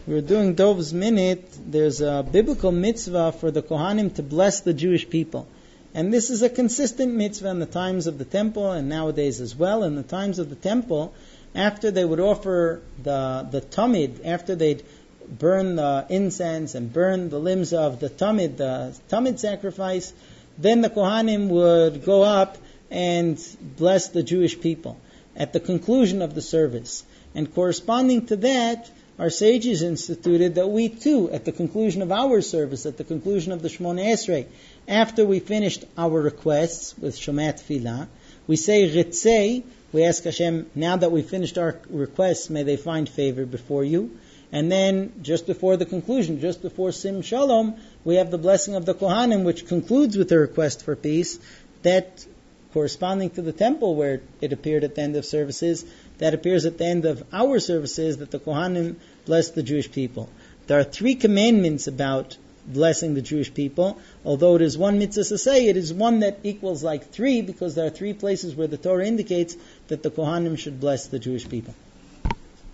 We're doing Dov's Minute. There's a biblical mitzvah for the Kohanim to bless the Jewish people. And this is a consistent mitzvah in the times of the temple and nowadays as well. In the times of the temple, after they would offer the tamid, after they'd burn the incense and burn the limbs of the tamid sacrifice, then the Kohanim would go up and bless the Jewish people at the conclusion of the service. And corresponding to that, our sages instituted that we too, at the conclusion of our service, at the conclusion of the Shemona Esrei, after we finished our requests with Shema Tefillah, we say Ritzei, we ask Hashem, now that we finished our requests, may they find favor before you. And then, just before the conclusion, just before Sim Shalom, we have the blessing of the Kohanim, which concludes with the request for peace, that corresponding to the temple where it appeared at the end of services, that appears at the end of our services, that the Kohanim bless the Jewish people. There are 3 commandments about blessing the Jewish people. Although it is one mitzvah to say, it is one that equals like 3, because there are 3 places where the Torah indicates that the Kohanim should bless the Jewish people.